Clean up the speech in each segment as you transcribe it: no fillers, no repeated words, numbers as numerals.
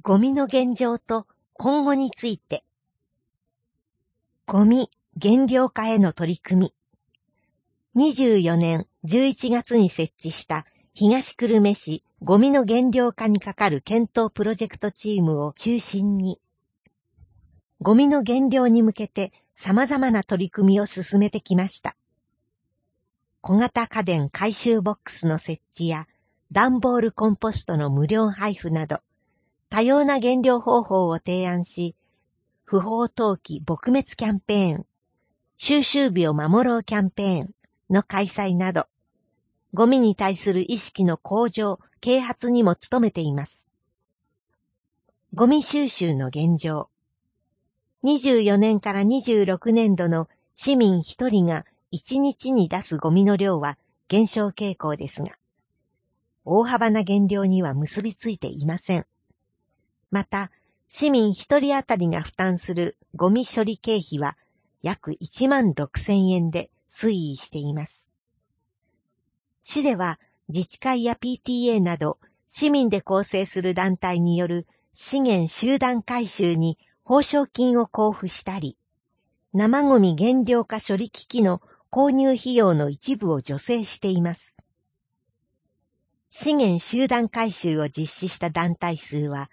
ゴミの現状と今後について。ゴミ減量化への取り組み。24年11月に設置した東久留米市ゴミの減量化にかかる検討プロジェクトチームを中心に、ゴミの減量に向けて様々な取り組みを進めてきました。小型家電回収ボックスの設置や段ボールコンポストの無料配布など、多様な減量方法を提案し、不法投棄撲滅キャンペーン、収集日を守ろうキャンペーンの開催など、ゴミに対する意識の向上、啓発にも努めています。ゴミ収集の現状。24年から26年度の市民1人が1日に出すゴミの量は減少傾向ですが、大幅な減量には結びついていません。また、市民1人当たりが負担するゴミ処理経費は約16,000円で推移しています。市では自治会や PTA など市民で構成する団体による資源集団回収に報奨金を交付したり、生ゴミ減量化処理機器の購入費用の一部を助成しています。資源集団回収を実施した団体数は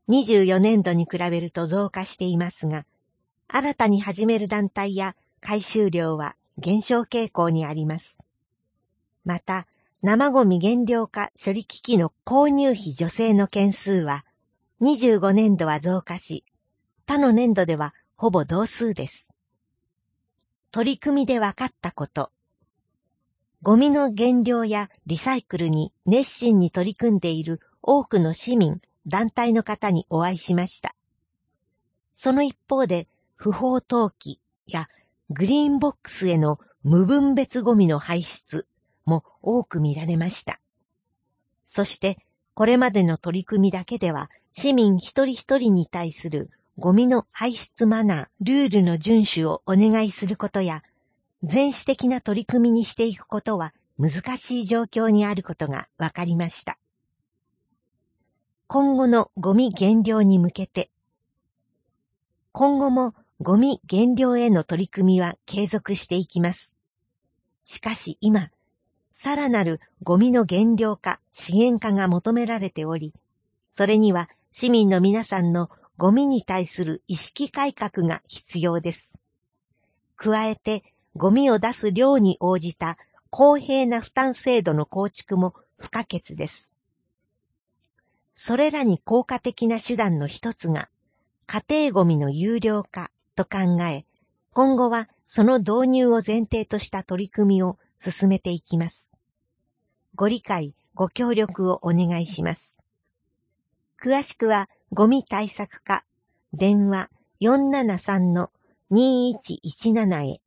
24年度に比べると増加していますが、新たに始める団体や回収量は減少傾向にあります。また、生ゴミ減量化処理機器の購入費助成の件数は、25年度は増加し、他の年度ではほぼ同数です。取り組みで分かったこと。ゴミの減量やリサイクルに熱心に取り組んでいる多くの市民、団体の方にお会いしました。その一方で、不法投棄やグリーンボックスへの無分別ゴミの排出も多く見られました。そして、これまでの取り組みだけでは、市民一人一人に対するゴミの排出マナー、ルールの遵守をお願いすることや、全市的な取り組みにしていくことは難しい状況にあることが分かりました。今後のゴミ減量に向けて、今後もゴミ減量への取り組みは継続していきます。しかし今、さらなるゴミの減量化、資源化が求められており、それには市民の皆さんのゴミに対する意識改革が必要です。加えて、ゴミを出す量に応じた公平な負担制度の構築も不可欠です。それらに効果的な手段の一つが、家庭ゴミの有料化と考え、今後はその導入を前提とした取り組みを進めていきます。ご理解、ご協力をお願いします。詳しくは、ゴミ対策課、電話473-2117へ。